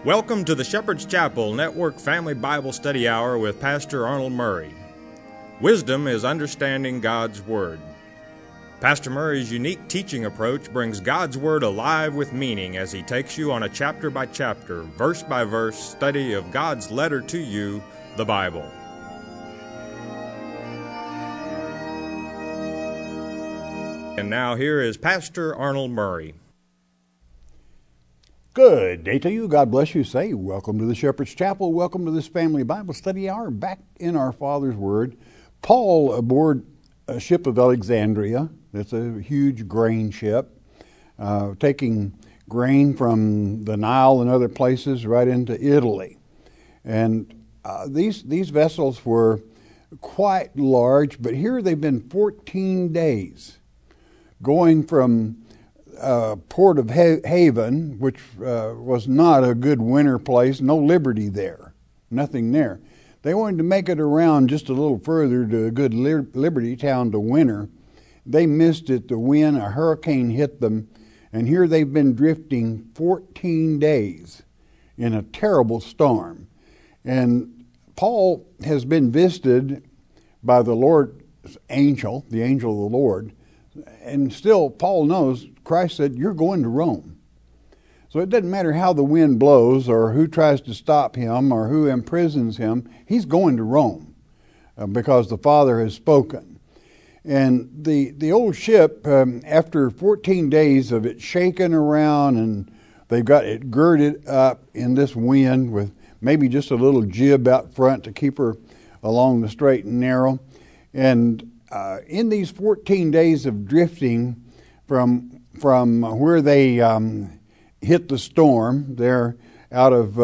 Welcome to the Shepherd's Chapel Network Family Bible Study Hour with Pastor Arnold Murray. Wisdom is understanding God's Word. Pastor Murray's unique teaching approach brings God's Word alive with meaning as he takes you on a chapter-by-chapter, verse-by-verse study of God's letter to you, the Bible. And now here is Pastor Arnold Murray. Good day to you. God bless you. Say, welcome to the Shepherd's Chapel. Welcome to this Family Bible Study Hour. Back in our Father's Word. Paul aboard a ship of Alexandria. It's a huge grain ship, taking grain from the Nile and other places right into Italy. And these vessels were quite large, but here they've been 14 days going from Port of Haven, which was not a good winter place, no liberty there, nothing there. They wanted to make it around just a little further to a good liberty town to winter. They missed it, the wind, a hurricane hit them, and here they've been drifting 14 days in a terrible storm. And Paul has been visited by the Lord's angel, the angel of the Lord, and still Paul knows Christ said, you're going to Rome. So it doesn't matter how the wind blows or who tries to stop him or who imprisons him, he's going to Rome because the Father has spoken. And the old ship, after 14 days of it shaking around, and they've got it girded up in this wind with maybe just a little jib out front to keep her along the straight and narrow. And in these 14 days of drifting from where they hit the storm there out of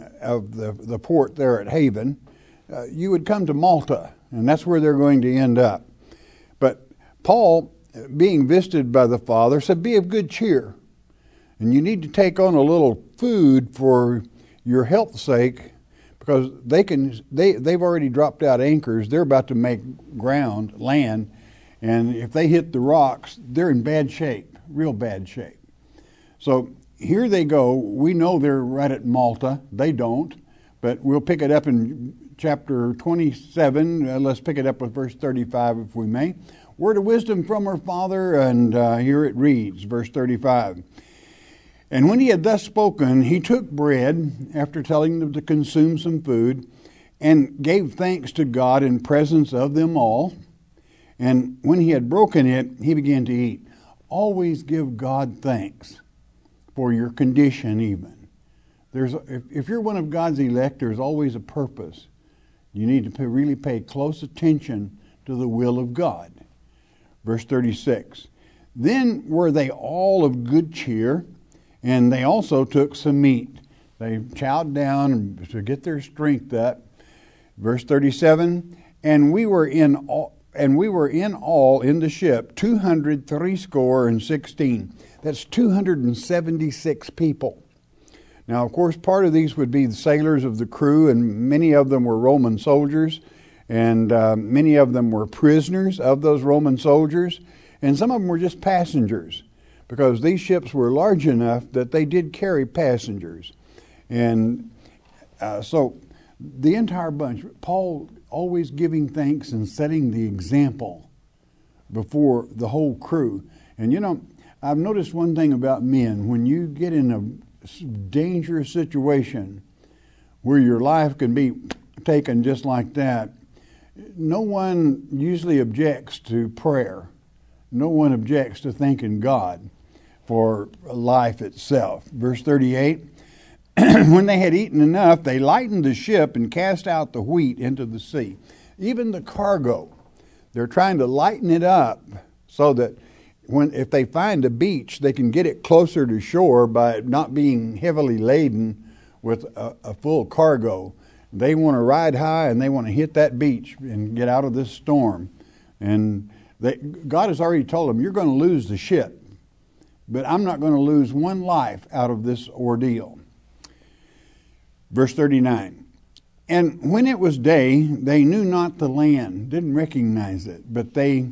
the port there at Haven, you would come to Malta, and that's where they're going to end up. But Paul, being visited by the Father, said, be of good cheer, and you need to take on a little food for your health's sake, because they've already dropped out anchors. They're about to make land, and if they hit the rocks, they're in bad shape, real bad shape. So here they go. We know they're right at Malta. They don't, but we'll pick it up in chapter 27. Let's pick it up with verse 35, if we may. Word of wisdom from our Father, and here it reads, verse 35. And when he had thus spoken, he took bread, after telling them to consume some food, and gave thanks to God in presence of them all. And when he had broken it, he began to eat. Always give God thanks for your condition even. If you're one of God's elect, there's always a purpose. You need to really pay close attention to the will of God. Verse 36. Then were they all of good cheer, and they also took some meat. They chowed down to get their strength up. Verse 37, and we were in all in the ship 216. That's 276 people. Now, of course, part of these would be the sailors of the crew, and many of them were Roman soldiers, and many of them were prisoners of those Roman soldiers, and some of them were just passengers, because these ships were large enough that they did carry passengers. And so the entire bunch, Paul always giving thanks and setting the example before the whole crew. And you know, I've noticed one thing about men. When you get in a dangerous situation where your life can be taken just like that, no one usually objects to prayer. No one objects to thanking God for life itself. Verse 38, when they had eaten enough, they lightened the ship and cast out the wheat into the sea. Even the cargo, they're trying to lighten it up so that if they find a beach, they can get it closer to shore by not being heavily laden with a full cargo. They want to ride high and they want to hit that beach and get out of this storm. And God has already told them, you're going to lose the ship, but I'm not going to lose one life out of this ordeal. Verse 39, and when it was day, they knew not the land, didn't recognize it, but they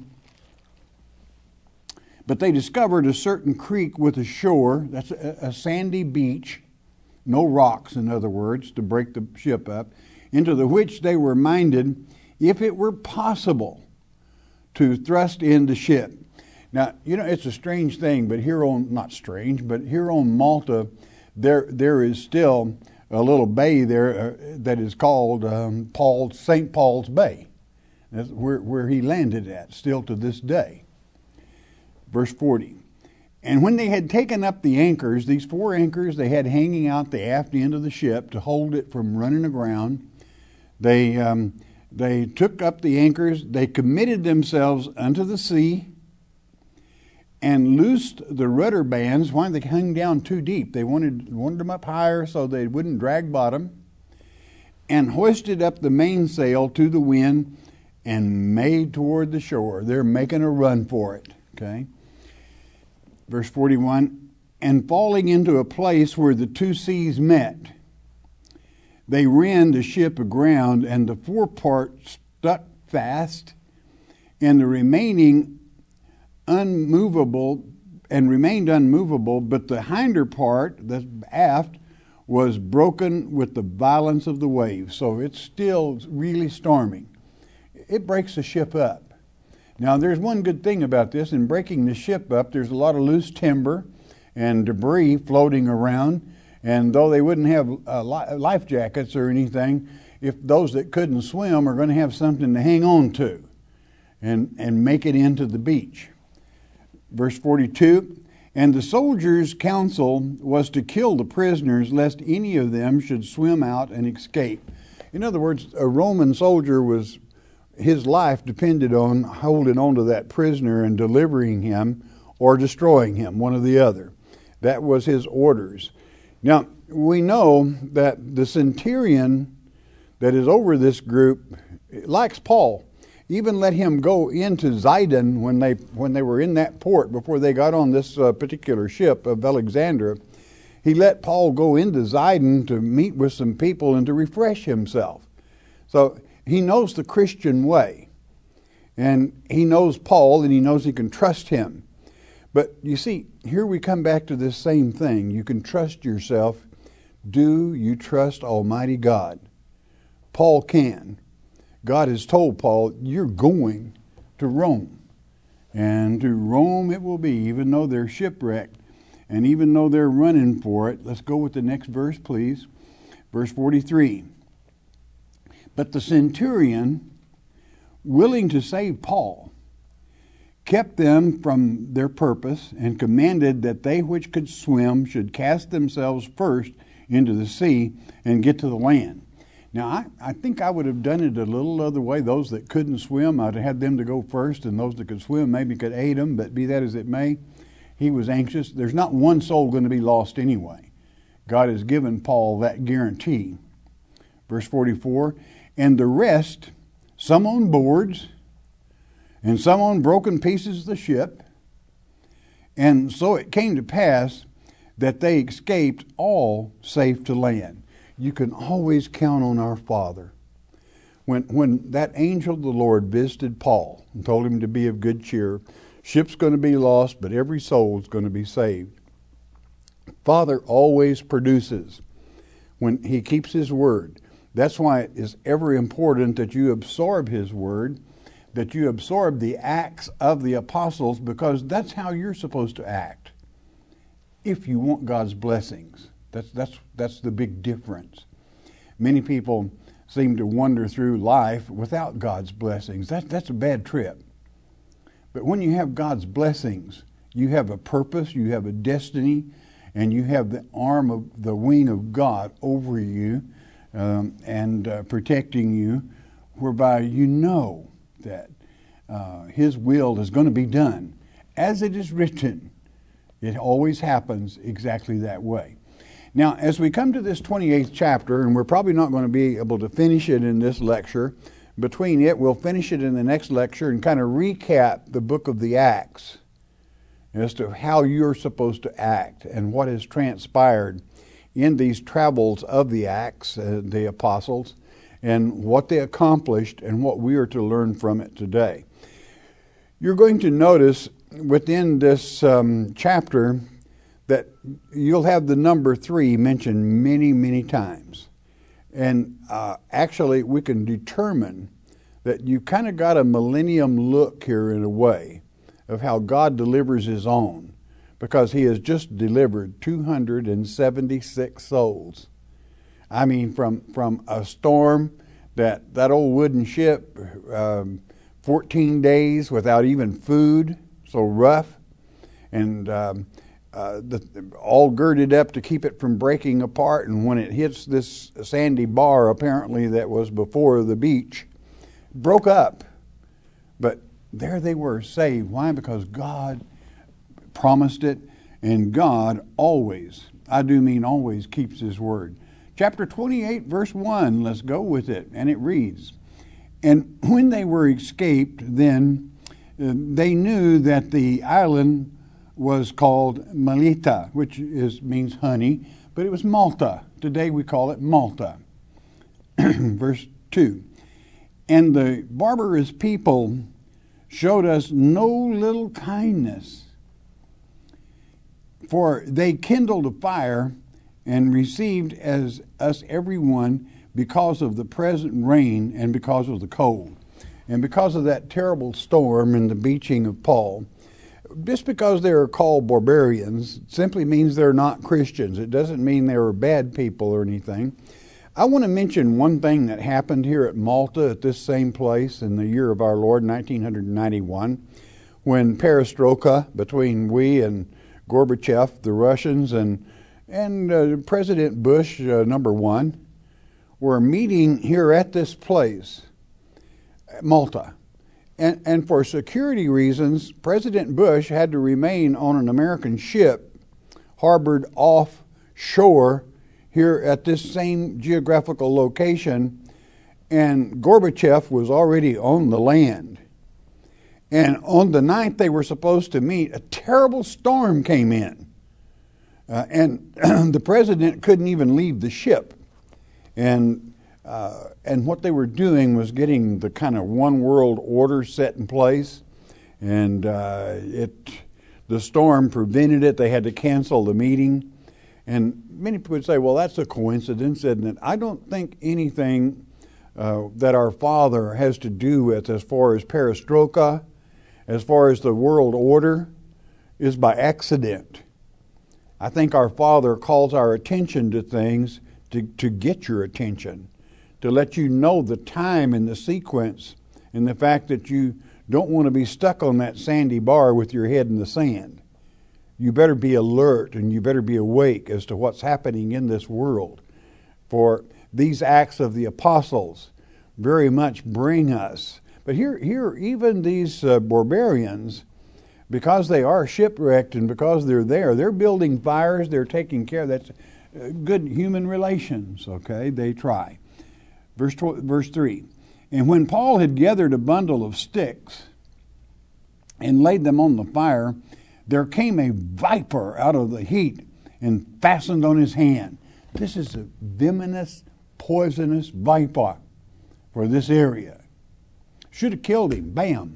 discovered a certain creek with a shore, that's a sandy beach, no rocks, in other words, to break the ship up, into the which they were minded, if it were possible, to thrust in the ship. Now, it's a strange thing, but here on Malta, there is still a little bay there that is called St. Paul's Bay. That's where he landed at, still to this day. Verse 40. And when they had taken up the anchors, these 4 anchors they had hanging out the aft end of the ship to hold it from running aground, they took up the anchors, they committed themselves unto the sea, and loosed the rudder bands. Why? They hung down too deep. They wanted them up higher so they wouldn't drag bottom, and hoisted up the mainsail to the wind and made toward the shore. They're making a run for it. Okay. Verse 41, and falling into a place where the 2 seas met, they ran the ship aground, and the forepart stuck fast, and the remaining remained unmovable, but the hinder part, the aft, was broken with the violence of the waves. So it's still really storming. It breaks the ship up. Now, there's one good thing about this. In breaking the ship up, there's a lot of loose timber and debris floating around. And though they wouldn't have life jackets or anything, if those that couldn't swim are going to have something to hang on to and make it into the beach. Verse 42, and the soldiers' counsel was to kill the prisoners, lest any of them should swim out and escape. In other words, a Roman soldier his life depended on holding on to that prisoner and delivering him or destroying him, one or the other. That was his orders. Now, we know that the centurion that is over this group likes Paul. Even let him go into Zidon when they were in that port before they got on this particular ship of Alexandria. He let Paul go into Zidon to meet with some people and to refresh himself. So he knows the Christian way. And he knows Paul, and he knows he can trust him. But you see, here we come back to this same thing. You can trust yourself. Do you trust Almighty God? Paul can. God has told Paul, you're going to Rome. And to Rome it will be, even though they're shipwrecked. And even though they're running for it. Let's go with the next verse, please. Verse 43. But the centurion, willing to save Paul, kept them from their purpose, and commanded that they which could swim should cast themselves first into the sea and get to the land. Now, I think I would have done it a little other way. Those that couldn't swim, I'd have had them to go first, and those that could swim maybe could aid them, but be that as it may, he was anxious. There's not one soul going to be lost anyway. God has given Paul that guarantee. Verse 44, and the rest, some on boards, and some on broken pieces of the ship. And so it came to pass that they escaped all safe to land. You can always count on our Father. When that angel of the Lord visited Paul and told him to be of good cheer, ship's going to be lost, but every soul is going to be saved. Father always produces when he keeps his word. That's why it is ever important that you absorb his word, that you absorb the acts of the apostles, because that's how you're supposed to act if you want God's blessings. That's the big difference. Many people seem to wander through life without God's blessings. That's a bad trip. But when you have God's blessings, you have a purpose, you have a destiny, and you have the arm of the wing of God over you and protecting you, whereby you know that his will is going to be done. As it is written, it always happens exactly that way. Now, as we come to this 28th chapter, and we're probably not going to be able to finish it in this lecture, between it, we'll finish it in the next lecture and kind of recap the book of the Acts as to how you're supposed to act and what has transpired in these travels of the Acts, the apostles, and what they accomplished and what we are to learn from it today. You're going to notice within this chapter that you'll have the number 3 mentioned many, many times. And actually, we can determine that you kind of got a millennium look here in a way of how God delivers his own, because he has just delivered 276 souls. I mean, from a storm, that old wooden ship, 14 days without even food, so rough, and all girded up to keep it from breaking apart. And when it hits this sandy bar, apparently that was before the beach, broke up. But there they were, saved. Why? Because God promised it, and God always, I do mean always, keeps his word. Chapter 28, verse 1, let's go with it. And it reads, "And when they were escaped, then they knew that the island was called Melita, which means honey, but it was Malta. Today we call it Malta." Verse 2, "And the barbarous people showed us no little kindness, for they kindled a fire and received as us every one because of the present rain and because of the cold." And because of that terrible storm and the beaching of Paul, just because they are called barbarians simply means they're not Christians. It doesn't mean they were bad people or anything. I want to mention one thing that happened here at Malta at this same place in the year of our Lord, 1991, when perestroika between we and Gorbachev, the Russians, and President Bush, number 1, were meeting here at this place, Malta. And for security reasons, President Bush had to remain on an American ship harbored offshore here at this same geographical location, and Gorbachev was already on the land. And on the night they were supposed to meet, a terrible storm came in. And the president couldn't even leave the ship. And what they were doing was getting the kind of one world order set in place. And the storm prevented it. They had to cancel the meeting. And many people would say, well, that's a coincidence, isn't it? I don't think anything that our Father has to do with as far as perestroika, as far as the world order, is by accident. I think our Father calls our attention to things to get your attention, to let you know the time and the sequence, and the fact that you don't want to be stuck on that sandy bar with your head in the sand. You better be alert and you better be awake as to what's happening in this world. For these acts of the apostles very much bring us. But here even these barbarians, because they are shipwrecked and because they're there, they're building fires, they're taking care. That's good human relations, okay? They try. Verse 3, "And when Paul had gathered a bundle of sticks and laid them on the fire, there came a viper out of the heat and fastened on his hand." This is a venomous, poisonous viper for this area. Should have killed him. Bam.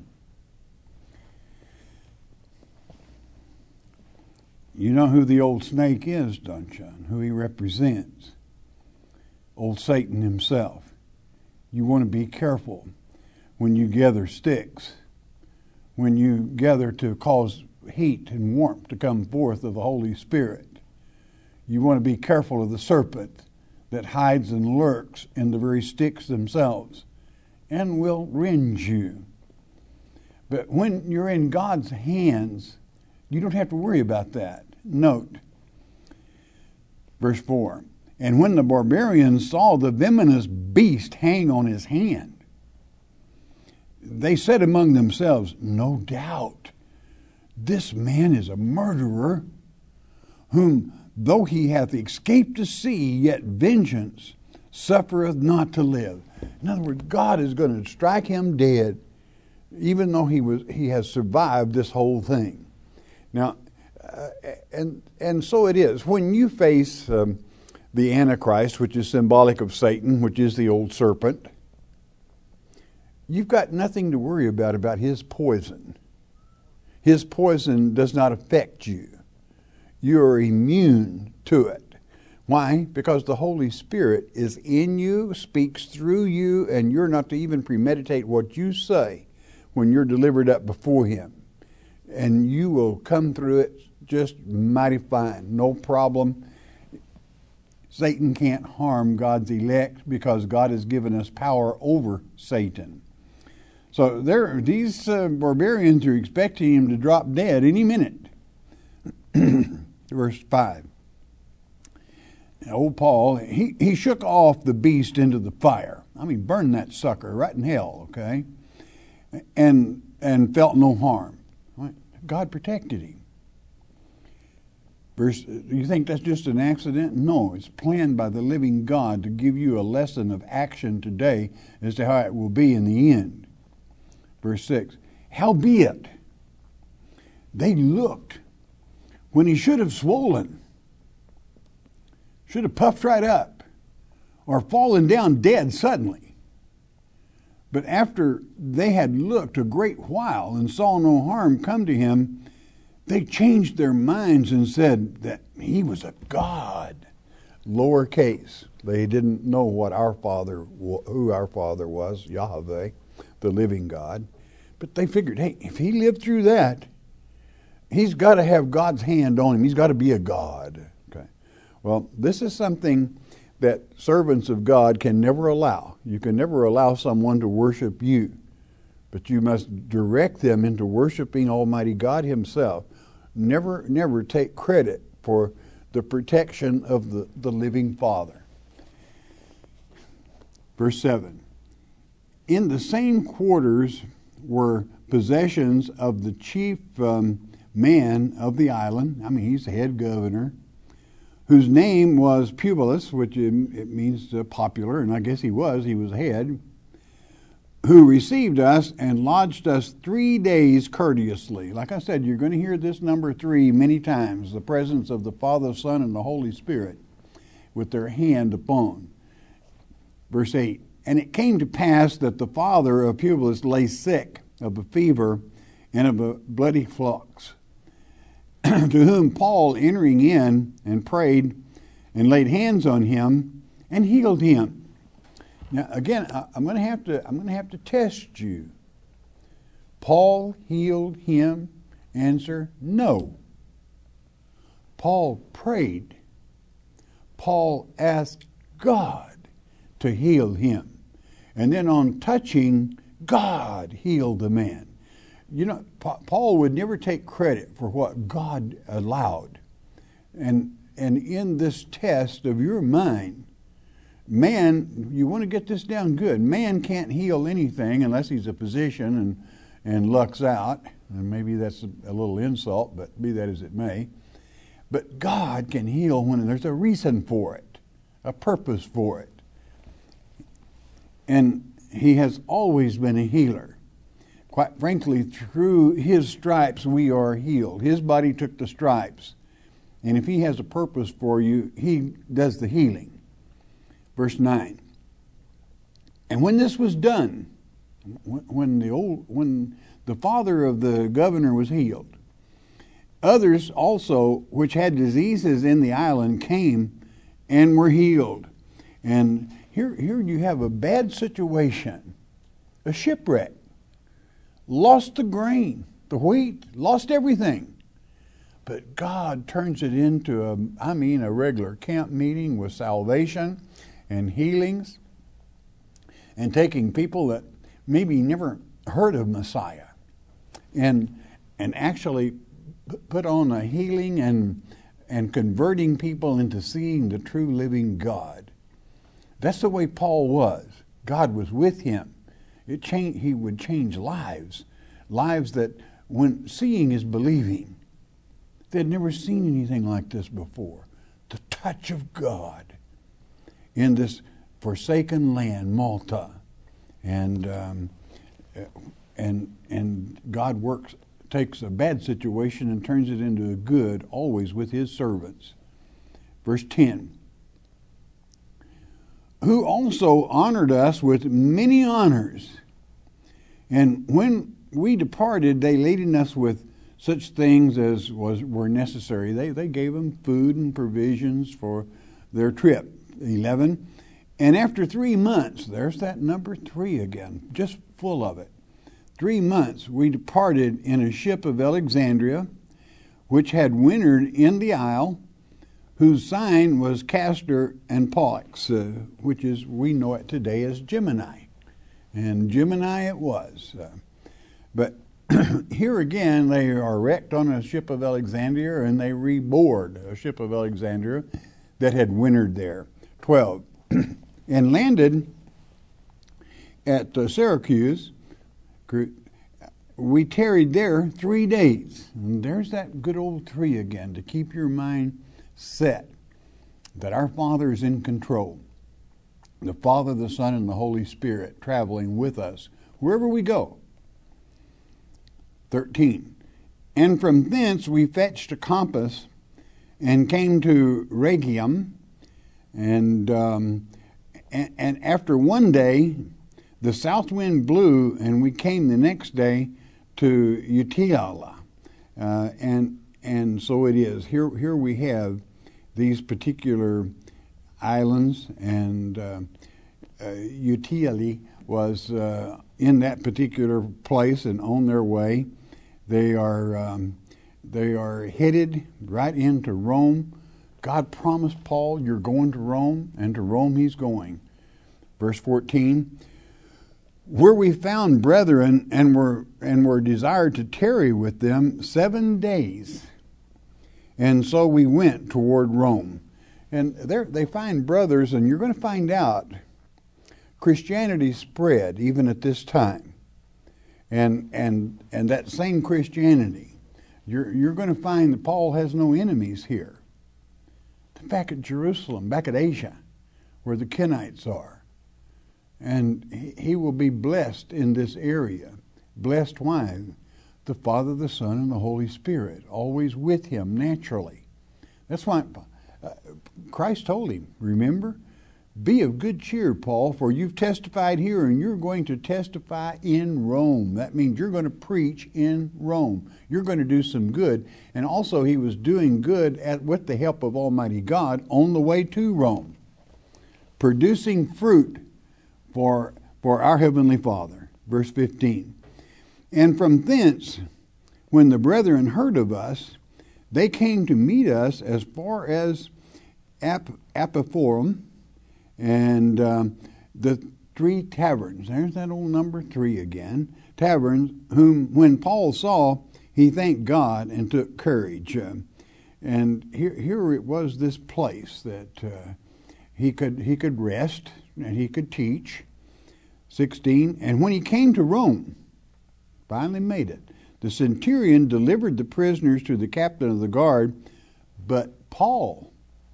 You know who the old snake is, don't you? Who he represents. Old Satan himself. You want to be careful when you gather sticks, when you gather to cause heat and warmth to come forth of the Holy Spirit. You want to be careful of the serpent that hides and lurks in the very sticks themselves and will rend you. But when you're in God's hands, you don't have to worry about that. Note, verse 4, "And when the barbarians saw the venomous beast hang on his hand, they said among themselves, 'No doubt, this man is a murderer, whom though he hath escaped to sea, yet vengeance suffereth not to live.'" In other words, God is going to strike him dead, even though he has survived this whole thing. Now, and so it is. When you face the Antichrist, which is symbolic of Satan, which is the old serpent, you've got nothing to worry about his poison. His poison does not affect you. you're immune to it. Why? Because the Holy Spirit is in you, speaks through you, and you're not to even premeditate what you say when you're delivered up before Him. And you will come through it just mighty fine, no problem. Satan can't harm God's elect because God has given us power over Satan. So these barbarians are expecting him to drop dead any minute. Verse 5. Old Paul, he shook off the beast into the fire. I mean, burned that sucker right in hell, okay? And felt no harm. God protected him. You think that's just an accident? No, it's planned by the living God to give you a lesson of action today as to how it will be in the end. Verse 6, howbeit, they looked when he should have swollen, should have puffed right up, or fallen down dead suddenly. But after they had looked a great while and saw no harm come to him, they changed their minds and said that he was a god. Lowercase. They didn't know who our Father was, Yahweh, the living God. But they figured, hey, if he lived through that, he's got to have God's hand on him. He's got to be a god. Okay. Well, this is something that servants of God can never allow. You can never allow someone to worship you, but you must direct them into worshiping Almighty God Himself. Never take credit for the protection of the living Father. Verse 7. In the same quarters were possessions of the chief man of the island. I mean, he's the head governor, whose name was Publius, which it means popular, and I guess he was head, who received us and lodged us 3 days courteously. Like I said, you're going to hear this number 3 many times, the presence of the Father, Son, and the Holy Spirit with their hand upon. Verse 8, and it came to pass that the father of Publius lay sick of a fever and of a bloody flux, to whom Paul, entering in and prayed and laid hands on him and healed him. Now again, I'm going to have to test you. Paul healed him? Answer: no. Paul prayed. Paul asked God to heal him, and then on touching, God healed the man. You know, Paul would never take credit for what God allowed. And in this test of your mind, man, you want to get this down good. Man can't heal anything unless he's a physician and lucks out. And maybe that's a little insult, but be that as it may. But God can heal when there's a reason for it, a purpose for it. And He has always been a healer. Quite frankly, through His stripes we are healed. His body took the stripes. And if He has a purpose for you, He does the healing. Verse 9. And when this was done, when the father of the governor was healed, others also which had diseases in the island came and were healed. And here you have a bad situation, a shipwreck, lost the grain, the wheat, lost everything. But God turns it into a regular camp meeting with salvation and healings, and taking people that maybe never heard of Messiah and actually put on a healing and converting people into seeing the true living God. That's the way Paul was. God was with him. He would change lives that, when seeing is believing. They'd never seen anything like this before. The touch of God in this forsaken land, Malta, and God takes a bad situation and turns it into a good, always with His servants. Verse 10. Who also honored us with many honors, and when we departed, they laden us with such things as were necessary. They gave them food and provisions for their trip. 11. And after 3 months, there's that number 3 again, just full of it. 3 months we departed in a ship of Alexandria, which had wintered in the isle, whose sign was Castor and Pollux, which is, we know it today as Gemini. And Gemini it was. But here again, they are wrecked on a ship of Alexandria, and they reboard a ship of Alexandria that had wintered there. 12. And landed at Syracuse. We tarried there 3 days. And there's that good old 3 again, to keep your mind set that our Father is in control. The Father, the Son, and the Holy Spirit traveling with us wherever we go. 13. And from thence we fetched a compass and came to Rhegium, and after 1 day the south wind blew, and we came the next day to Utiala. And so it is. Here we have these particular islands, and Utiali was in that particular place and on their way. They are headed right into Rome. God promised Paul, you're going to Rome, and to Rome he's going. Verse 14, where we found brethren and were desired to tarry with them 7 days. And so we went toward Rome. And there they find brothers, and you're going to find out Christianity spread even at this time. And that same Christianity, you're going to find that Paul has no enemies here. Back at Jerusalem, back at Asia, where the Kenites are. And he will be blessed in this area. Blessed why? The Father, the Son, and the Holy Spirit, always with him naturally. That's why Christ told him, remember, be of good cheer, Paul, for you've testified here and you're going to testify in Rome. That means you're going to preach in Rome. You're going to do some good. And also he was doing good with the help of Almighty God on the way to Rome, producing fruit for our Heavenly Father. Verse 15. And from thence, when the brethren heard of us, they came to meet us as far as Apophorum, and the 3 taverns. There's that old number 3 again. Taverns, whom when Paul saw, he thanked God and took courage. And here it was, this place that he could rest and he could teach. 16. And when he came to Rome, finally made it, the centurion delivered the prisoners to the captain of the guard, but Paul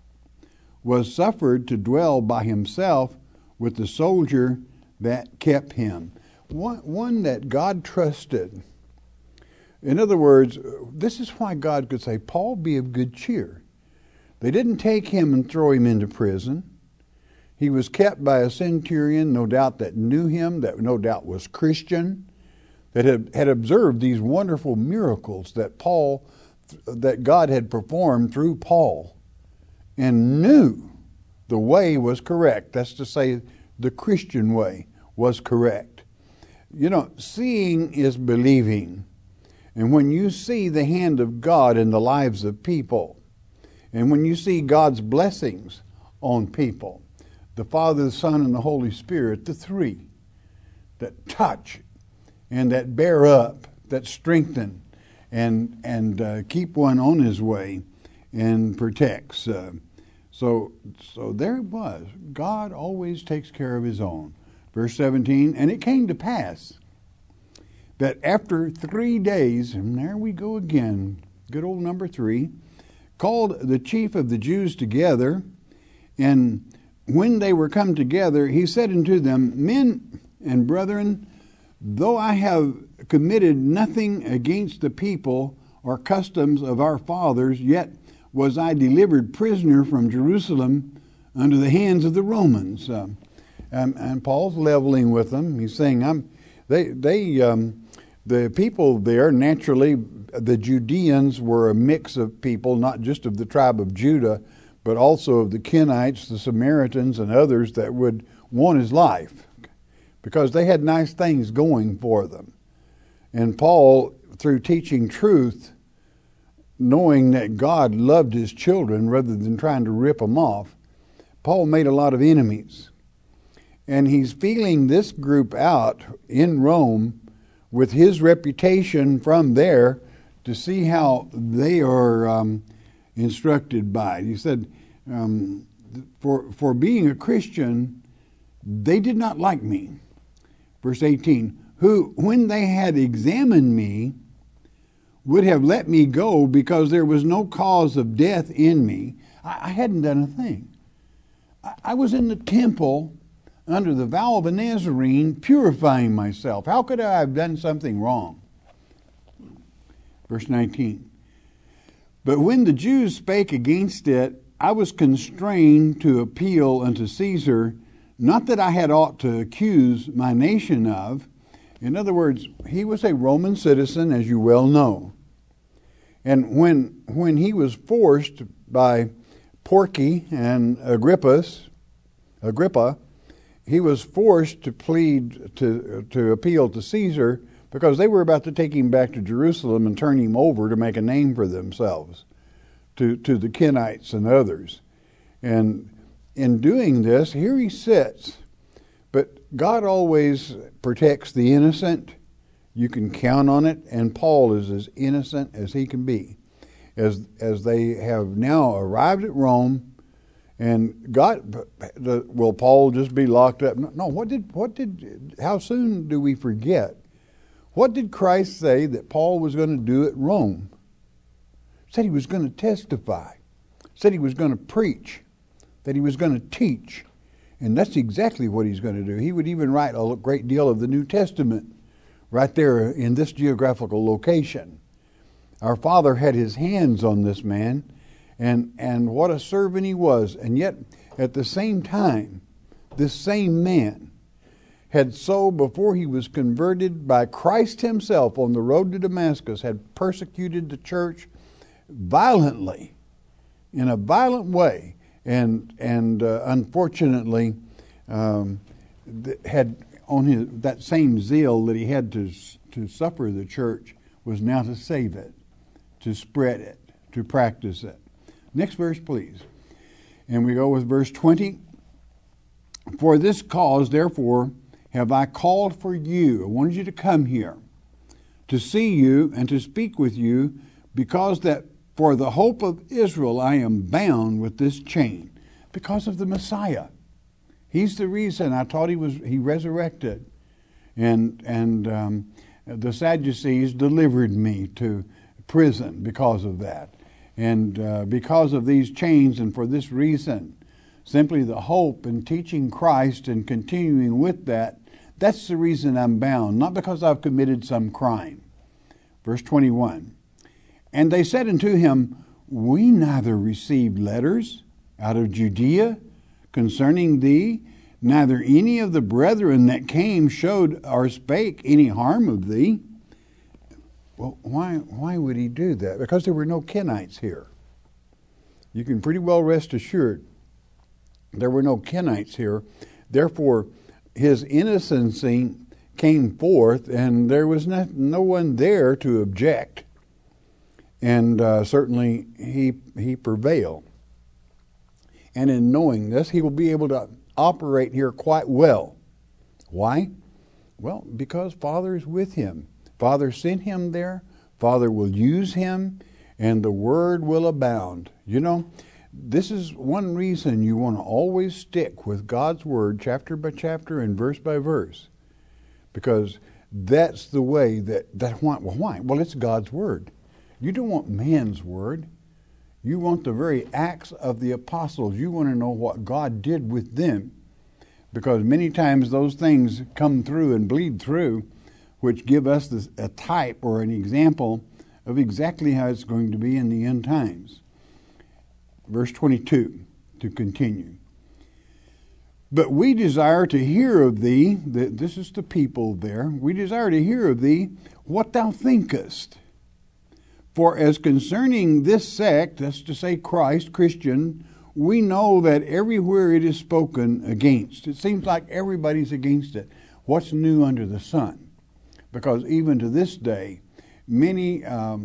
was suffered to dwell by himself with the soldier that kept him. One that God trusted. In other words, this is why God could say, Paul, be of good cheer. They didn't take him and throw him into prison. He was kept by a centurion, no doubt, that knew him, that no doubt was Christian, that had observed these wonderful miracles that God had performed through Paul, and knew the way was correct. That's to say, the Christian way was correct. You know, seeing is believing. And when you see the hand of God in the lives of people, and when you see God's blessings on people, the Father, the Son, and the Holy Spirit, the 3 that touch and that bear up, that strengthen and keep one on his way and protects. So there it was. God always takes care of his own. Verse 17, and it came to pass that after 3 days, and there we go again, good old number 3, called the chief of the Jews together, and when they were come together, he said unto them, men and brethren, though I have committed nothing against the people or customs of our fathers, yet was I delivered prisoner from Jerusalem under the hands of the Romans. And Paul's leveling with them. He's saying, The people there, naturally, the Judeans were a mix of people, not just of the tribe of Judah, but also of the Kenites, the Samaritans, and others that would want his life, because they had nice things going for them. And Paul, through teaching truth, knowing that God loved his children rather than trying to rip them off, Paul made a lot of enemies. And he's feeling this group out in Rome with his reputation from there to see how they are instructed by it. He said, for being a Christian, they did not like me. Verse 18, who, when they had examined me, would have let me go because there was no cause of death in me. I hadn't done a thing. I was in the temple under the vow of a Nazarene, purifying myself. How could I have done something wrong? Verse 19. But when the Jews spake against it, I was constrained to appeal unto Caesar, not that I had aught to accuse my nation of. In other words, he was a Roman citizen, as you well know. And when he was forced by Porky and Agrippa, he was forced to plead to appeal to Caesar because they were about to take him back to Jerusalem and turn him over to make a name for themselves to the Kenites and others. And in doing this, here he sits. But God always protects the innocent. You can count on it, and Paul is as innocent as he can be. As they have now arrived at Rome, and will Paul just be locked up? No. How soon do we forget? What did Christ say that Paul was going to do at Rome? Said he was going to testify. Said he was going to preach. That he was going to teach. And that's exactly what he's going to do. He would even write a great deal of the New Testament right there in this geographical location. Our Father had his hands on this man, and what a servant he was. And yet, at the same time, this same man had so, before he was converted by Christ himself on the road to Damascus, had persecuted the church violently, in a violent way, and unfortunately had on that same zeal that he had to suffer the church was now to save it, to spread it, to practice it. Next verse, please. And we go with verse 20. For this cause, therefore, have I called for you. I wanted you to come here, to see you and to speak with you, because that for the hope of Israel I am bound with this chain, because of the Messiah. He's the reason I thought he resurrected. And the Sadducees delivered me to prison because of that. And because of these chains, and for this reason, simply the hope in teaching Christ and continuing with that, that's the reason I'm bound, not because I've committed some crime. Verse 21. And they said unto him, we neither received letters out of Judea concerning thee, neither any of the brethren that came showed or spake any harm of thee. Well, why would he do that? Because there were no Kenites here. You can pretty well rest assured there were no Kenites here. Therefore, his innocency came forth, and there was no one there to object. And certainly he prevailed. And in knowing this, he will be able to operate here quite well. Why? Well, because Father is with him. Father sent him there. Father will use him, and the word will abound. You know, this is one reason you want to always stick with God's word, chapter by chapter and verse by verse, because that's the way why? Well, it's God's word. You don't want man's word. You want the very acts of the apostles. You want to know what God did with them, because many times those things come through and bleed through, which give us a type or an example of exactly how it's going to be in the end times. Verse 22, to continue. But we desire to hear of thee, this is the people there, we desire to hear of thee what thou thinkest. For as concerning this sect, that's to say Christ, Christian, we know that everywhere it is spoken against. It seems like everybody's against it. What's new under the sun? Because even to this day, many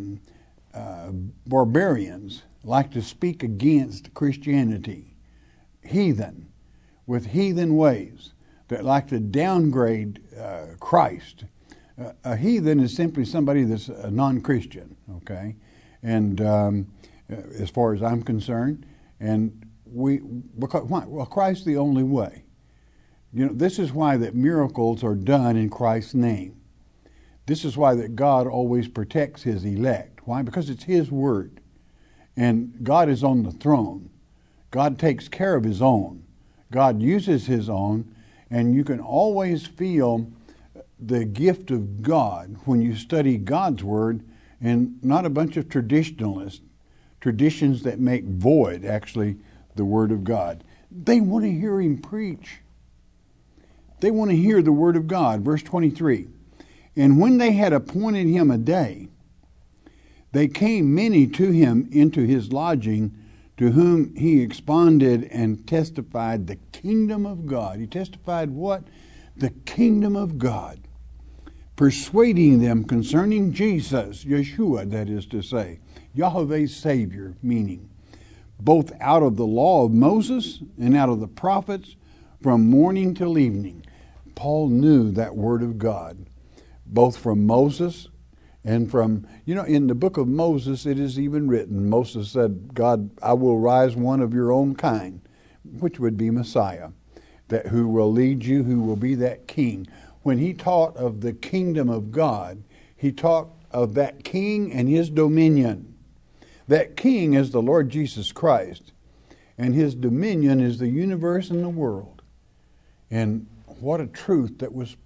barbarians like to speak against Christianity. Heathen, with heathen ways, that like to downgrade Christ. A heathen is simply somebody that's a non-Christian, okay? And as far as I'm concerned, and why? Well, Christ's the only way. You know, this is why that miracles are done in Christ's name. This is why that God always protects His elect. Why? Because it's His word. And God is on the throne. God takes care of His own. God uses His own, and you can always feel the gift of God when you study God's word and not a bunch of traditionalists, traditions that make void, actually, the word of God. They want to hear Him preach. They want to hear the word of God. Verse 23, and when they had appointed him a day, they came many to him into his lodging, to whom he expounded and testified the kingdom of God. He testified what? The kingdom of God, persuading them concerning Jesus, Yeshua, that is to say, Yahweh's Savior, meaning, both out of the law of Moses and out of the prophets, from morning till evening. Paul knew that word of God, both from Moses and from, in the book of Moses, it is even written, Moses said, God, I will rise one of your own kind, which would be Messiah, that who will lead you, who will be that king. When he taught of the kingdom of God, he taught of that king and his dominion. That king is the Lord Jesus Christ, and his dominion is the universe and the world. And what a truth that was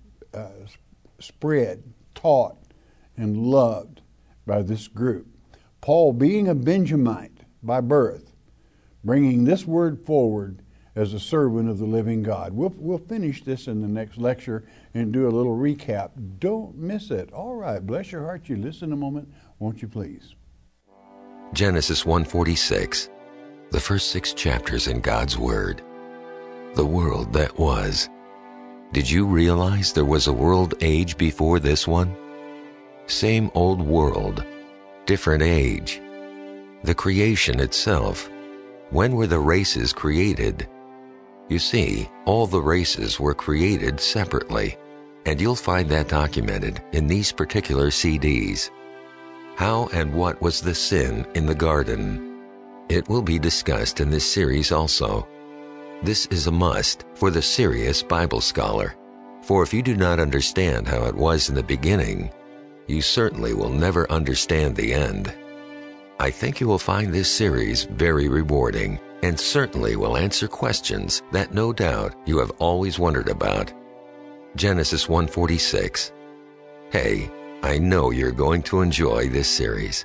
spread, taught, and loved by this group. Paul, being a Benjamite by birth, bringing this word forward as a servant of the living God. We'll finish this in the next lecture and do a little recap. Don't miss it. All right, bless your heart. You listen a moment, won't you please? Genesis 1:46, the first 6 chapters in God's Word. The world that was. Did you realize there was a world age before this one? Same old world, different age. The creation itself. When were the races created? You see, all the races were created separately, and you'll find that documented in these particular CDs. How and what was the sin in the garden? It will be discussed in this series also. This is a must for the serious Bible scholar, for if you do not understand how it was in the beginning, you certainly will never understand the end. I think you will find this series very rewarding and certainly will answer questions that no doubt you have always wondered about. Genesis 1:46. Hey, I know you're going to enjoy this series.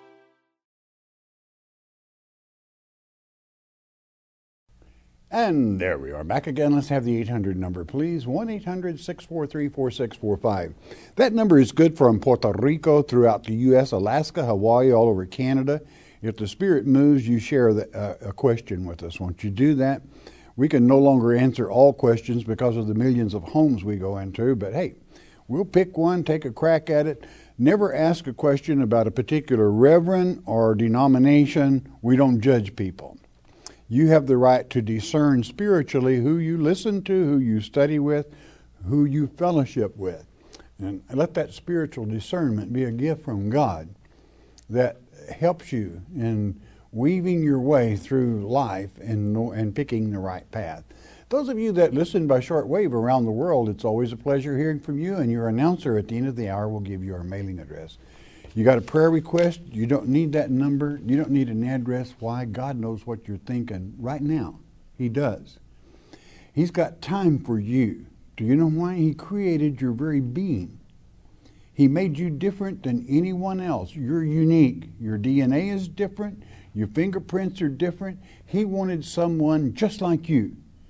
And there we are, back again. Let's have the 800 number, please. 1-800-643-4645. That number is good from Puerto Rico, throughout the U.S., Alaska, Hawaii, all over Canada. If the Spirit moves, you share a question with us. Once you do that, we can no longer answer all questions because of the millions of homes we go into. But hey, we'll pick one, take a crack at it. Never ask a question about a particular reverend or denomination. We don't judge people. You have the right to discern spiritually who you listen to, who you study with, who you fellowship with. And let that spiritual discernment be a gift from God that helps you in weaving your way through life and picking the right path. Those of you that listen by shortwave around the world, it's always a pleasure hearing from you, and your announcer at the end of the hour will give you our mailing address. You got a prayer request, you don't need that number, you don't need an address. Why? God knows what you're thinking right now. He does. He's got time for you. Do you know why? He created your very being. He made you different than anyone else. You're unique. Your DNA is different. Your fingerprints are different. He wanted someone just like you.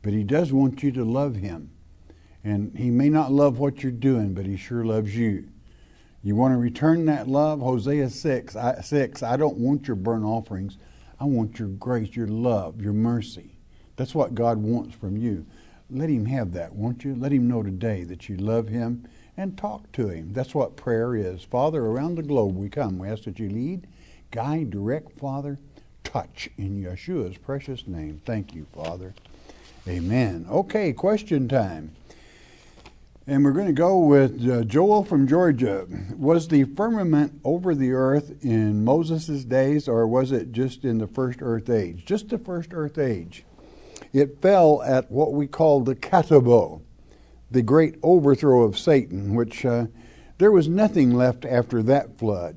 but He does want you to love Him. And He may not love what you're doing, but He sure loves you. You want to return that love? Hosea 6, I don't want your burnt offerings. I want your grace, your love, your mercy. That's what God wants from you. Let Him have that, won't you? Let Him know today that you love Him and talk to Him. That's what prayer is. Father, around the globe we come. We ask that you lead, guide, direct, Father, touch in Yeshua's precious name. Thank you, Father. Amen. Okay, question time. And we're going to go with Joel from Georgia. Was the firmament over the earth in Moses' days, or was it just in the first earth age? Just the first earth age. It fell at what we call the Katabo, the great overthrow of Satan, which there was nothing left after that flood.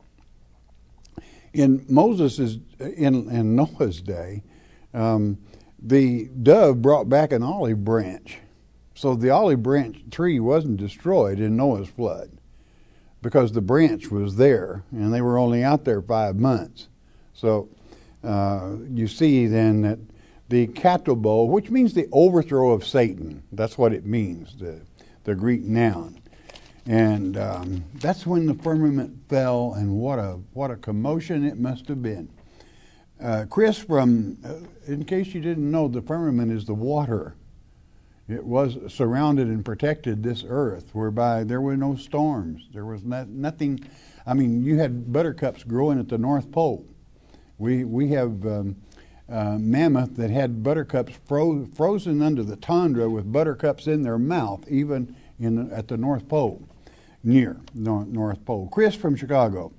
In Noah's day, the dove brought back an olive branch. So the olive branch tree wasn't destroyed in Noah's flood because the branch was there, and they were only out there 5 months. So you see then that the katobo, which means the overthrow of Satan, that's what it means, the Greek noun. And that's when the firmament fell, and what a commotion it must have been. Chris, in case you didn't know, the firmament is the water. It was surrounded and protected this earth, whereby there were no storms. There was nothing. I mean, you had buttercups growing at the North Pole. We have mammoth that had buttercups frozen under the tundra with buttercups in their mouth, even at the North Pole, near North Pole. Chris from Chicago.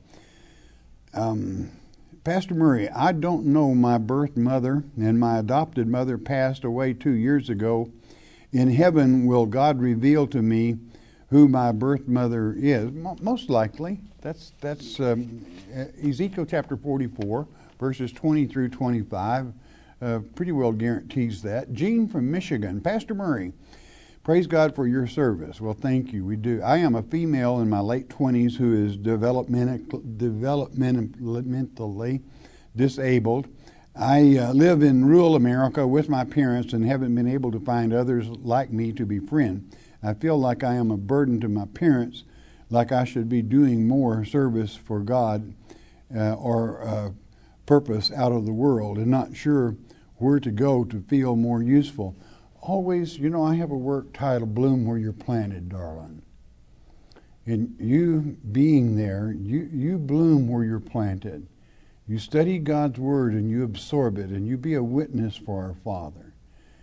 Pastor Murray, I don't know my birth mother, and my adopted mother passed away 2 years ago. In heaven, will God reveal to me who my birth mother is? Most likely. That's Ezekiel chapter 44, verses 20 through 25. Pretty well guarantees that. Gene from Michigan. Pastor Murray, praise God for your service. Well, thank you. We do. I am a female in my late 20s who is developmentally disabled. I live in rural America with my parents and haven't been able to find others like me to befriend. I feel like I am a burden to my parents, like I should be doing more service for God or purpose out of the world, and not sure where to go to feel more useful. Always, I have a work title, Bloom Where You're Planted, darling. And you being there, you bloom where you're planted. You study God's Word and you absorb it, and you be a witness for our Father.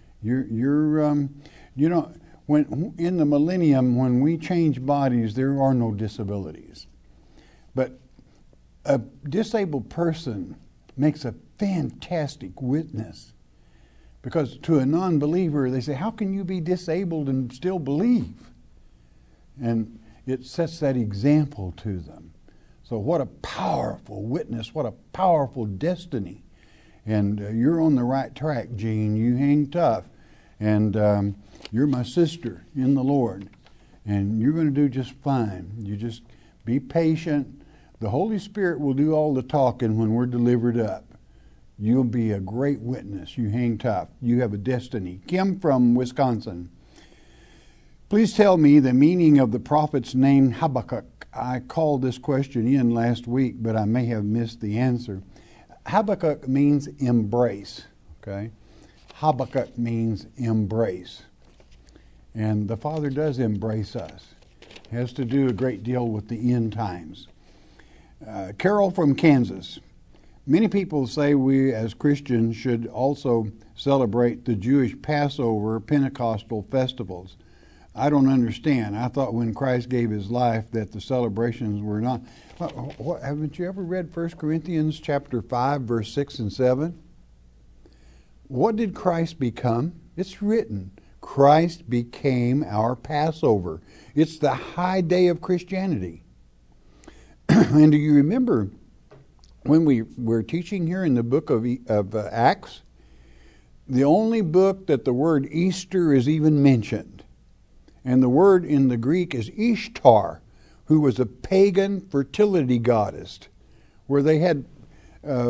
When in the millennium, when we change bodies, there are no disabilities. But a disabled person makes a fantastic witness, because to a non-believer, they say, how can you be disabled and still believe? And it sets that example to them. So what a powerful witness, what a powerful destiny. And you're on the right track, Gene. You hang tough. And you're my sister in the Lord. And you're going to do just fine. You just be patient. The Holy Spirit will do all the talking when we're delivered up. You'll be a great witness. You hang tough. You have a destiny. Kim from Wisconsin. Please tell me the meaning of the prophet's name Habakkuk. I called this question in last week, but I may have missed the answer. Habakkuk means embrace, okay? Habakkuk means embrace. And the Father does embrace us. It has to do a great deal with the end times. Carol from Kansas. Many people say we as Christians should also celebrate the Jewish Passover Pentecostal festivals. I don't understand. I thought when Christ gave his life that the celebrations were not. Haven't you ever read 1 Corinthians chapter 5, verse 6 and 7? What did Christ become? It's written. Christ became our Passover. It's the high day of Christianity. And do you remember when we were teaching here in the book of Acts? The only book that the word Easter is even mentioned. And the word in the Greek is Ishtar, who was a pagan fertility goddess, where they had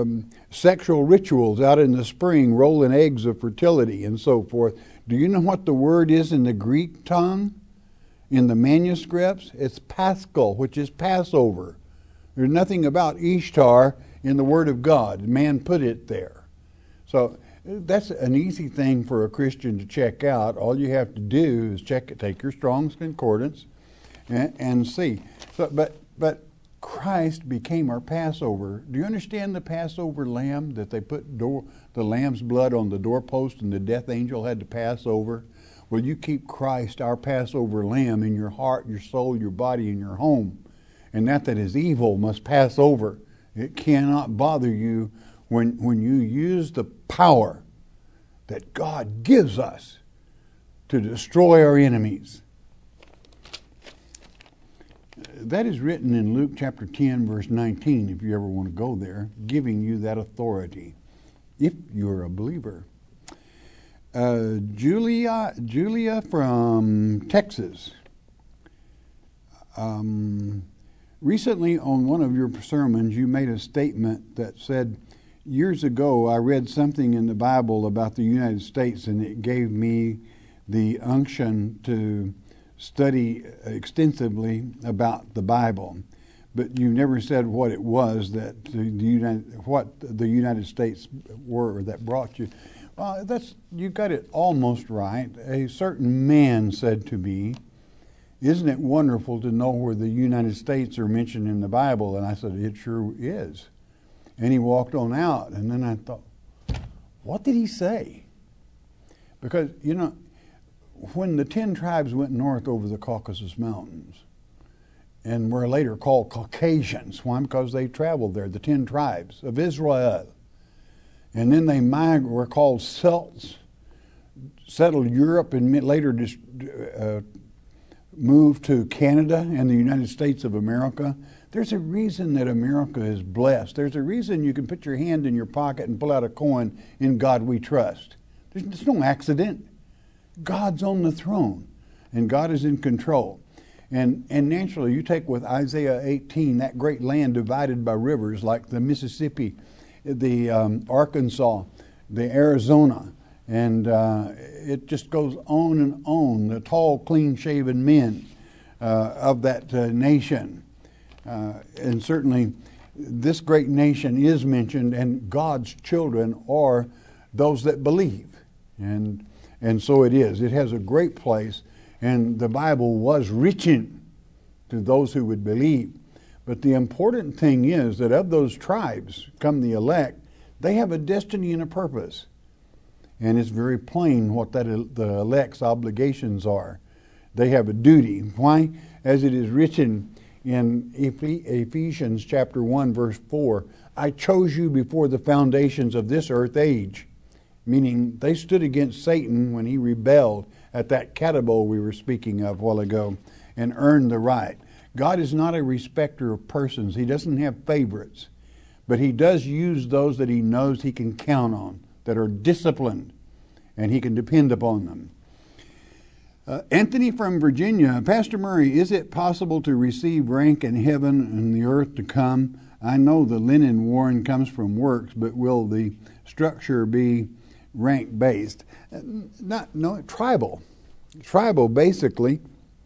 sexual rituals out in the spring, rolling eggs of fertility and so forth. Do you know what the word is in the Greek tongue? In the manuscripts, it's Paschal, which is Passover. There's nothing about Ishtar in the Word of God. Man put it there. So that's an easy thing for a Christian to check out. All you have to do is check it, take your Strong's Concordance, and see. So, but Christ became our Passover. Do you understand the Passover lamb, that they put the lamb's blood on the doorpost and the death angel had to pass over? Well, you keep Christ, our Passover lamb, in your heart, your soul, your body, and your home. And that is evil must pass over. It cannot bother you when you use the power that God gives us to destroy our enemies. That is written in Luke chapter 10, verse 19, if you ever want to go there, giving you that authority, if you're a believer. Julia from Texas. Recently on one of your sermons, you made a statement that said, years ago I read something in the Bible about the United States and it gave me the unction to study extensively about the Bible. But you never said what it was that what the United States were that brought you. You got it almost right. A certain man said to me, "Isn't it wonderful to know where the United States are mentioned in the Bible?" And I said, "It sure is." And he walked on out, and then I thought, what did he say? Because, when the 10 tribes went north over the Caucasus Mountains, and were later called Caucasians, why? Because they traveled there, the 10 tribes of Israel. And then they were called Celts, settled Europe, and later moved to Canada and the United States of America. There's a reason that America is blessed. There's a reason you can put your hand in your pocket and pull out a coin, "In God we trust." There's no accident. God's on the throne, and God is in control. And naturally, you take with Isaiah 18, that great land divided by rivers like the Mississippi, the Arkansas, the Arizona, and it just goes on and on. The tall, clean-shaven men of that nation. And certainly this great nation is mentioned, and God's children are those that believe. And so it is. It has a great place, and the Bible was reaching to those who would believe. But the important thing is that of those tribes come the elect. They have a destiny and a purpose. And it's very plain what the elect's obligations are. They have a duty. Why? As it is written in Ephesians chapter 1, verse 4, "I chose you before the foundations of this earth age." Meaning they stood against Satan when he rebelled at that catapult we were speaking of a while ago and earned the right. God is not a respecter of persons. He doesn't have favorites. But he does use those that he knows he can count on, that are disciplined, and he can depend upon them. Anthony from Virginia. Pastor Murray, is it possible to receive rank in heaven and the earth to come? I know the linen worn comes from works, but will the structure be rank-based? No, tribal. Tribal, basically.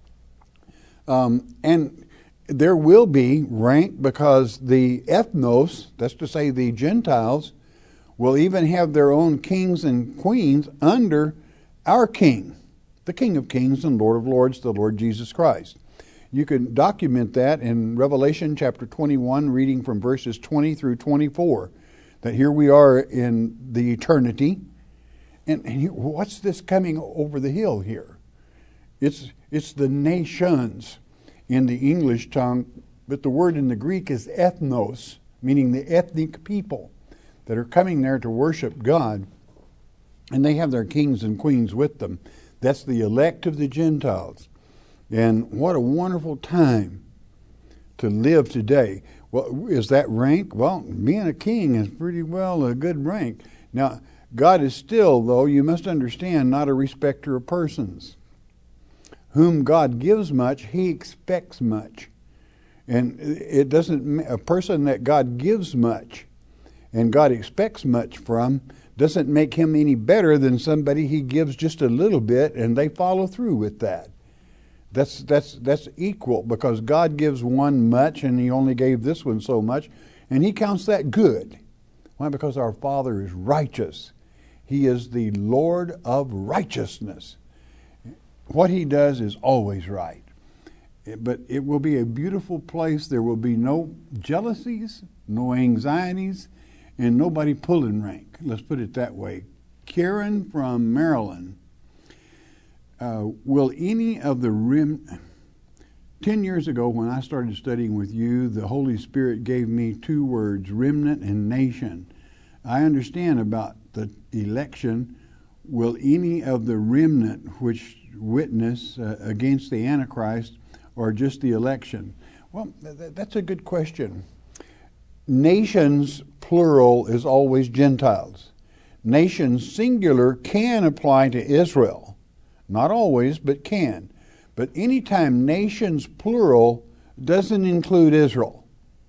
And there will be rank because the ethnos, that's to say the Gentiles, will even have their own kings and queens under our King, the King of Kings and Lord of Lords, the Lord Jesus Christ. You can document that in Revelation chapter 21, reading from verses 20 through 24, that here we are in the eternity. And what's this coming over the hill here? It's the nations in the English tongue, but the word in the Greek is ethnos, meaning the ethnic people that are coming there to worship God, and they have their kings and queens with them. That's the elect of the Gentiles. And what a wonderful time to live today. Well, is that rank? Well, being a king is pretty well a good rank. Now, God is still, though, you must understand, not a respecter of persons. Whom God gives much, he expects much. And it doesn't, a person that God gives much, and God expects much from, doesn't make him any better than somebody he gives just a little bit and they follow through with that. That's equal, because God gives one much and he only gave this one so much, and he counts that good. Why? Because our Father is righteous. He is the Lord of righteousness. What he does is always right. But it will be a beautiful place. There will be no jealousies, no anxieties, and nobody pulling rank. Let's put it that way. Karen from Maryland. Will any of the 10 years ago when I started studying with you, the Holy Spirit gave me two words, remnant and nation. I understand about the election. Will any of the remnant which witness against the Antichrist, or just the election? Well, that's a good question. Nations, plural, is always Gentiles. Nations, singular, can apply to Israel. Not always, but can. But anytime nations, plural, doesn't include Israel.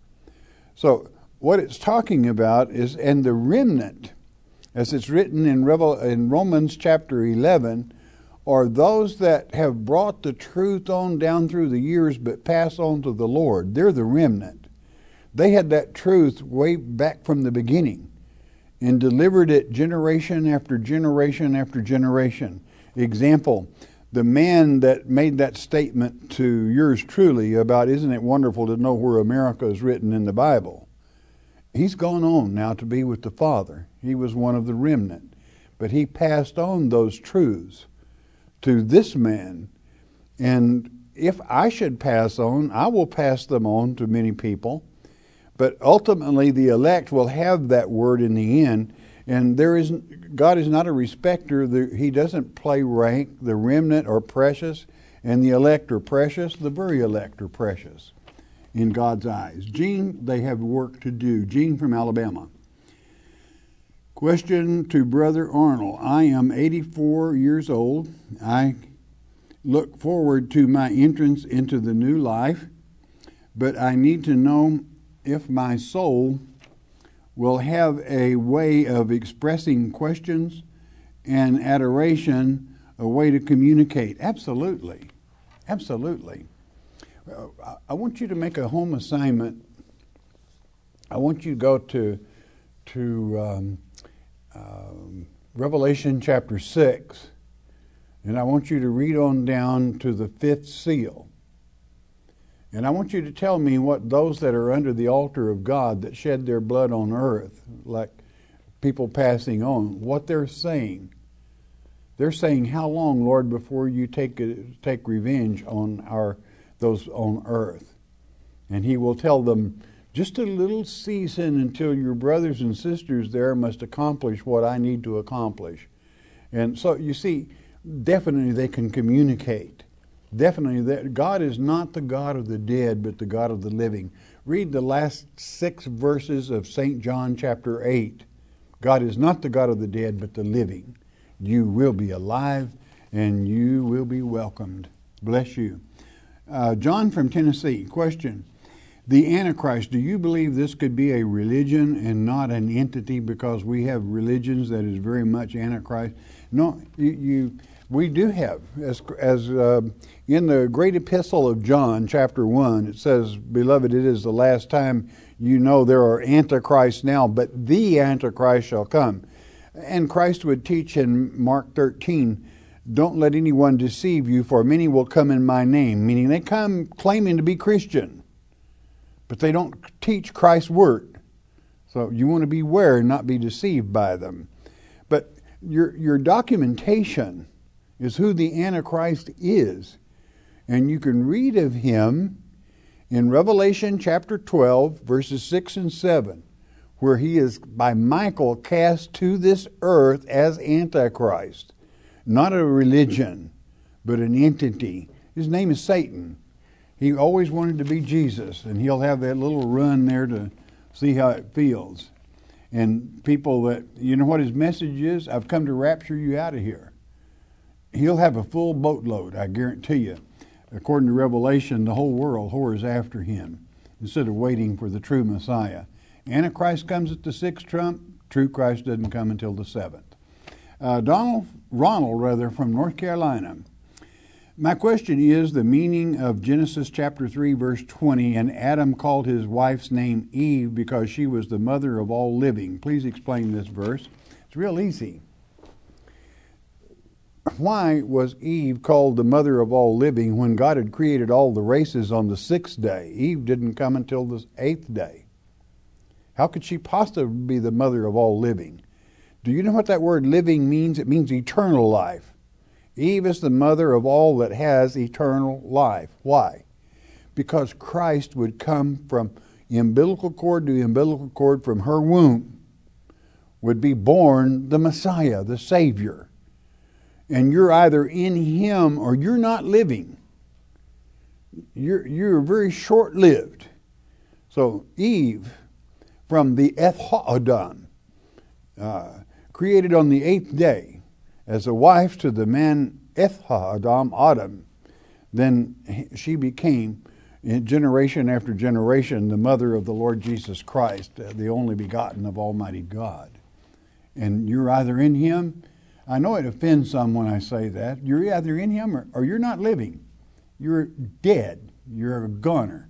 So what it's talking about is, and the remnant, as it's written in Romans chapter 11, are those that have brought the truth on down through the years but pass on to the Lord. They're the remnant. They had that truth way back from the beginning and delivered it generation after generation after generation. Example, the man that made that statement to yours truly about, isn't it wonderful to know where America is written in the Bible? He's gone on now to be with the Father. He was one of the remnant. But he passed on those truths to this man. And if I should pass on, I will pass them on to many people. But ultimately the elect will have that word in the end. And God is not a respecter. He doesn't play rank. The remnant are precious, and the elect are precious. The very elect are precious in God's eyes. Gene, they have work to do. Gene from Alabama. Question to Brother Arnold. I am 84 years old. I look forward to my entrance into the new life, but I need to know if my soul will have a way of expressing questions and adoration, a way to communicate. Absolutely. Absolutely. I want you to make a home assignment. I want you to go to Revelation chapter 6, and I want you to read on down to the 5th seal. And I want you to tell me what those that are under the altar of God that shed their blood on earth, like people passing on, what they're saying. They're saying, how long, Lord, before you take revenge on those on earth? And he will tell them, just a little season until your brothers and sisters there must accomplish what I need to accomplish. And so you see, definitely they can communicate. Definitely, that God is not the God of the dead, but the God of the living. Read the last 6 verses of St. John chapter 8. God is not the God of the dead, but the living. You will be alive, and you will be welcomed. Bless you. John from Tennessee, question. The Antichrist, do you believe this could be a religion and not an entity, because we have religions that is very much Antichrist? No, we do have, as in the great epistle of John, chapter 1, it says, Beloved, it is the last time you know there are antichrists now, but the Antichrist shall come. And Christ would teach in Mark 13, don't let anyone deceive you, for many will come in my name, meaning they come claiming to be Christian, but they don't teach Christ's word. So you want to beware and not be deceived by them. But your documentation is who the Antichrist is. And you can read of him in Revelation chapter 12, verses 6 and 7, where he is by Michael cast to this earth as Antichrist. Not a religion, but an entity. His name is Satan. He always wanted to be Jesus, and he'll have that little run there to see how it feels. And people that, you know what his message is? I've come to rapture you out of here. He'll have a full boatload, I guarantee you. According to Revelation, the whole world whores after him instead of waiting for the true Messiah. Antichrist comes at the sixth trump. True Christ doesn't come until the seventh. Ronald from North Carolina. My question is the meaning of Genesis chapter 3, verse 20, and Adam called his wife's name Eve because she was the mother of all living. Please explain this verse. It's real easy. Why was Eve called the mother of all living when God had created all the races on the sixth day? Eve didn't come until the eighth day. How could she possibly be the mother of all living? Do you know what that word living means? It means eternal life. Eve is the mother of all that has eternal life. Why? Because Christ would come from umbilical cord to umbilical cord from her womb, would be born the Messiah, the Savior. And you're either in Him or you're not living. You're very short-lived. So Eve, from the Eth HaAdam, created on the eighth day, as a wife to the man Eth HaAdam, Adam, then she became, in generation after generation, the mother of the Lord Jesus Christ, the only begotten of Almighty God. And you're either in Him. I know it offends some when I say that. You're either in Him or you're not living. You're dead. You're a goner.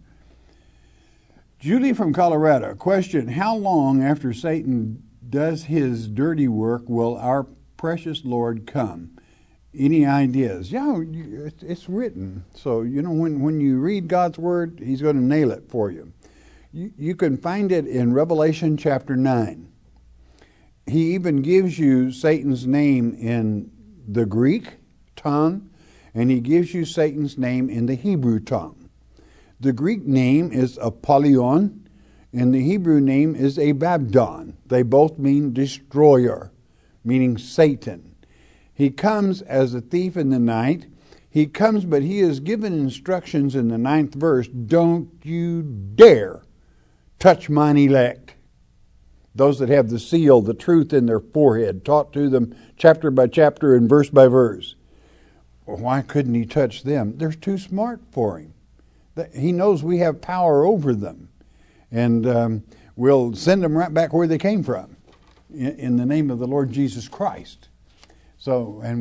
Julie from Colorado, question, how long after Satan does his dirty work will our precious Lord come? Any ideas? Yeah, it's written. So, when you read God's Word, He's going to nail it for you. You can find it in Revelation chapter 9. He even gives you Satan's name in the Greek tongue, and He gives you Satan's name in the Hebrew tongue. The Greek name is Apollyon, and the Hebrew name is Abaddon. They both mean destroyer, meaning Satan. He comes as a thief in the night. He comes, but he is given instructions in the 9th verse, don't you dare touch mine elect. Those that have the seal, the truth in their forehead, taught to them chapter by chapter and verse by verse. Well, why couldn't he touch them? They're too smart for him. He knows we have power over them. And we'll send them right back where they came from, in the name of the Lord Jesus Christ. So, and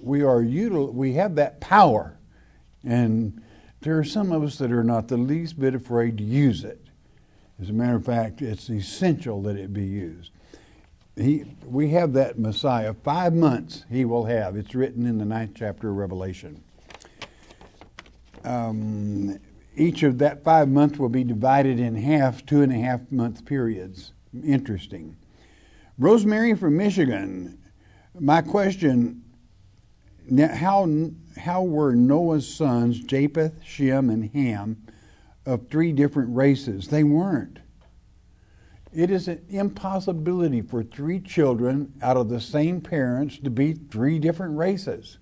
we have that power, and there are some of us that are not the least bit afraid to use it. As a matter of fact, it's essential that it be used. We have that Messiah. 5 months He will have. It's written in the 9th chapter of Revelation. Each of that 5 months will be divided in half, 2.5 month periods. Interesting. Rosemary from Michigan. My question, how were Noah's sons, Japheth, Shem, and Ham, of 3 different races? They weren't. It is an impossibility for 3 children out of the same parents to be 3 different races.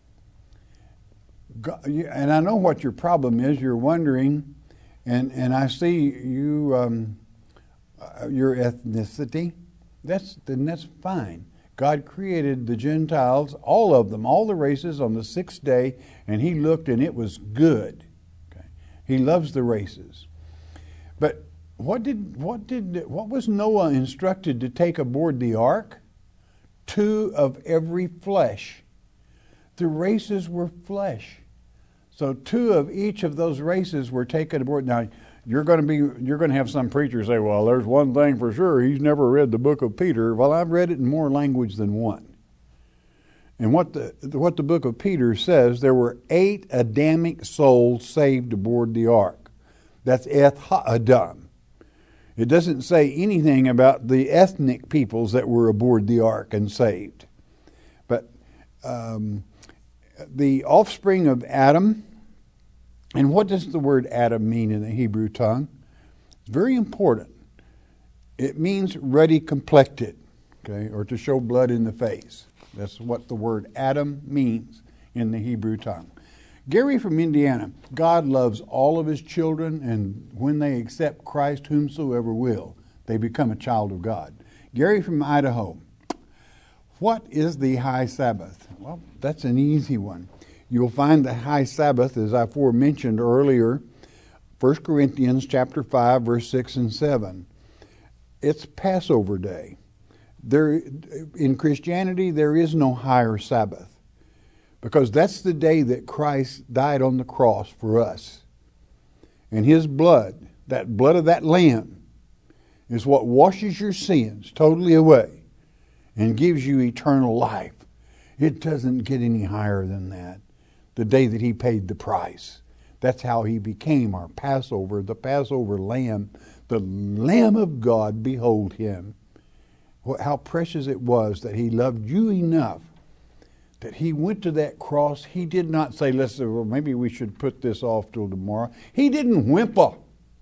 And I know what your problem is. You're wondering, and I see you, your ethnicity. That's fine. God created the Gentiles, all of them, all the races, on the 6th day, and He looked and it was good. Okay. He loves the races. But what was Noah instructed to take aboard the ark? 2 of every flesh. The races were flesh. So 2 of each of those races were taken aboard. Now, you're going to have some preachers say, well, there's one thing for sure, he's never read the book of Peter. Well, I've read it in more language than one. And what the book of Peter says, there were 8 Adamic souls saved aboard the ark. That's Eth HaAdam. It doesn't say anything about the ethnic peoples that were aboard the ark and saved. But the offspring of Adam, and what does the word Adam mean in the Hebrew tongue? It's very important. It means ruddy complected, okay, or to show blood in the face. That's what the word Adam means in the Hebrew tongue. Gary from Indiana, God loves all of His children, and when they accept Christ, whomsoever will, they become a child of God. Gary from Idaho, what is the high Sabbath? Well, that's an easy one. You'll find the high Sabbath, as I aforementioned earlier, 1 Corinthians chapter 5, verse 6 and 7. It's Passover Day. In Christianity, there is no higher Sabbath, because that's the day that Christ died on the cross for us. And His blood, that blood of that Lamb, is what washes your sins totally away and gives you eternal life. It doesn't get any higher than that. The day that He paid the price. That's how He became our Passover, the Passover Lamb, the Lamb of God. Behold Him. How precious it was that He loved you enough that He went to that cross. He did not say, well, maybe we should put this off till tomorrow. He didn't whimper.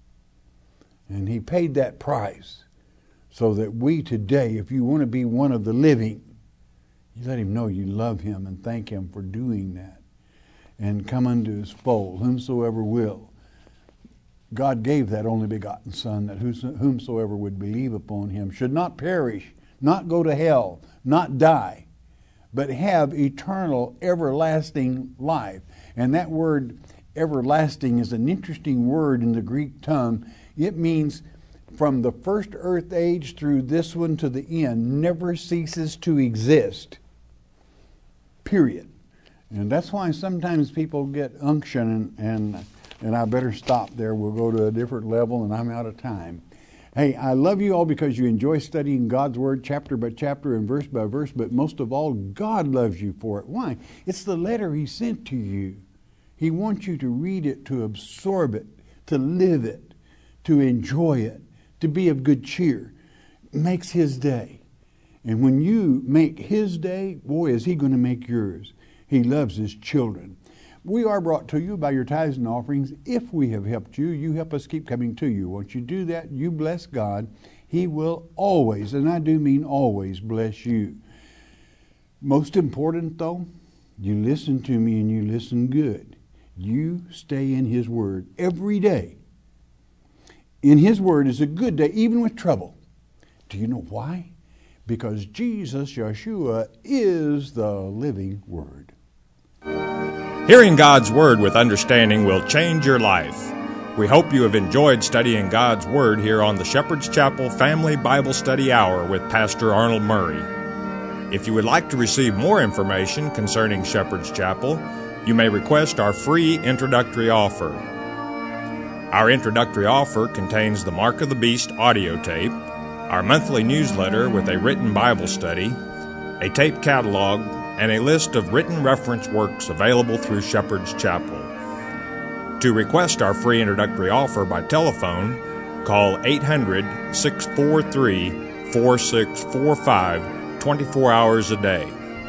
And He paid that price so that we today, if you want to be one of the living, you let Him know you love Him and thank Him for doing that. And come unto His fold, whomsoever will. God gave that only begotten Son, that whomsoever would believe upon Him should not perish, not go to hell, not die, but have eternal, everlasting life. And that word everlasting is an interesting word in the Greek tongue. It means from the first earth age through this one to the end, never ceases to exist. Period. And that's why sometimes people get unction, and I better stop there. We'll go to a different level, and I'm out of time. Hey, I love you all because you enjoy studying God's Word chapter by chapter and verse by verse, but most of all, God loves you for it. Why? It's the letter He sent to you. He wants you to read it, to absorb it, to live it, to enjoy it, to be of good cheer. It makes His day. And when you make His day, boy, is He going to make yours. He loves His children. We are brought to you by your tithes and offerings. If we have helped you, you help us keep coming to you. Once you do that, you bless God. He will always, and I do mean always, bless you. Most important though, you listen to me and you listen good. You stay in His Word every day. In His Word is a good day, even with trouble. Do you know why? Because Jesus, Yeshua, is the living Word. Hearing God's Word with understanding will change your life. We hope you have enjoyed studying God's Word here on the Shepherd's Chapel Family Bible Study Hour with Pastor Arnold Murray. If you would like to receive more information concerning Shepherd's Chapel, you may request our free introductory offer. Our introductory offer contains the Mark of the Beast audio tape, our monthly newsletter with a written Bible study, a tape catalog, and a list of written reference works available through Shepherd's Chapel. To request our free introductory offer by telephone, call 800-643-4645 24 hours a day.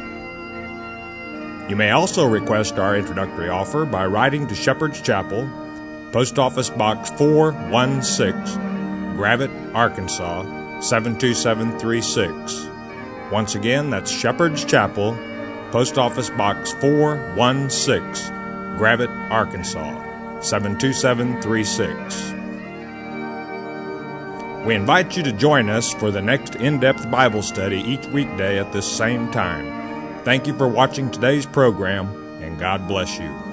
You may also request our introductory offer by writing to Shepherd's Chapel, Post Office Box 416, Gravette, Arkansas 72736. Once again, that's Shepherd's Chapel, Post Office Box 416, Gravette, Arkansas 72736. We invite you to join us for the next in-depth Bible study each weekday at this same time. Thank you for watching today's program, and God bless you.